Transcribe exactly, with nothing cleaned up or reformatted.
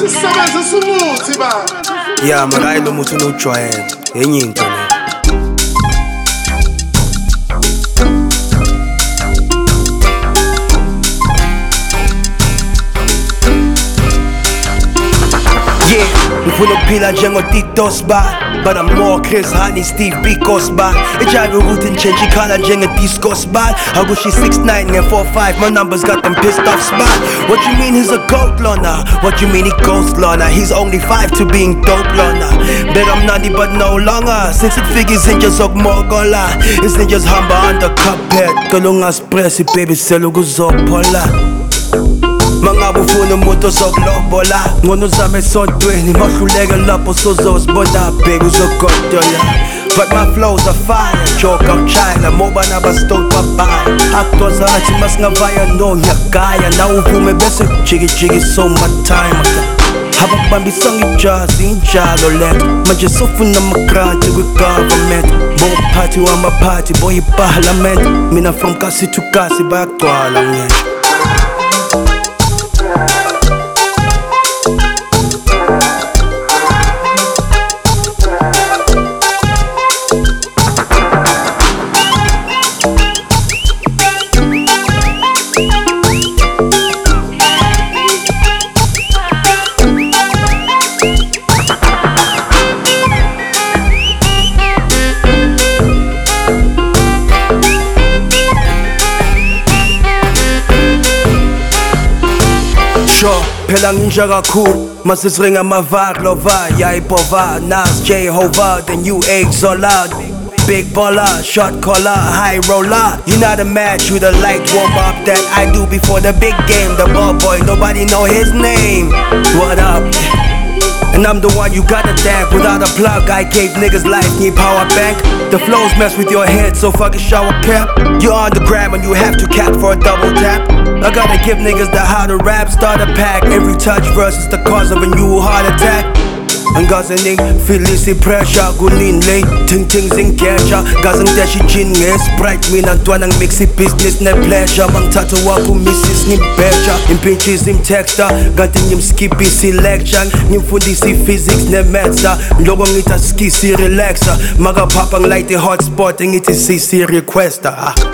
Sisebenza sumuthi ba. Yeah, man, I know muthi unojwayela. Enye into le. Yeah, ngifuna ukuphila njengo-Titos ba, but I'm more Chris Honey, Steve Bikos ba. Ejayive ukuthi ngitshentshe ikhala njenge-disco spot. Akusho six nine nge-four five, my numbers got them pissed off spot. What you mean he's a goat loner? What you mean he ghost loner? He's only five to being dope loner. Bet I'm naughty but no longer, since it figures in just okumogola. Izinja zihamba under carpet, cala ungaspresi baby sel ukuzophola. Mangabe ufuna umuntu ozokulobola, ngcono uzame esontweni, mahluleke lapho sozosibona bheka uzogodola. But my flows are fire, joke out China, moba nabastole babaya. Aktoza athi masingavaya no ngiyagaya, na uvume bese jiggy jiggy so my time. Abakubambisa ngijazi injalo lento, manje sofuna amagranti kwi-government. Bophathi wamaphathi boy iparliament, mina from kasi to kasi bayagcwala ngeke. Phela nginja kakhulu masisiringa amavadlova yayibhova Nas Jehovah the new age Zola. Big baller, shot caller, high roller. You not a match with a light warm up that I do before the big game. The ball boy, nobody know his name. What up? And I'm the one you gotta thank. Without a plug, I gave niggas life, need power bank. The flows mess with your head, so fucking shower cap. You're on the gram and you have to cap for a double tap. I gotta give niggas the how to rap, start a pack. Every touch verse is the cause of a new heart attack. Ngazening filisi pressure kuninle ting ting zingetsha ngazengidasha ijin nge-Sprite mina ntwana ngimixi business ne-pleasure mangithatha wakho missis ngimbheja impintshisi imtexta kanti ngimskipisi lecture ngimfundisa i-physics ne-mathsa loko ngithi askisi relaxa makaphapha ngilayite hotspot ngithi cc requesta.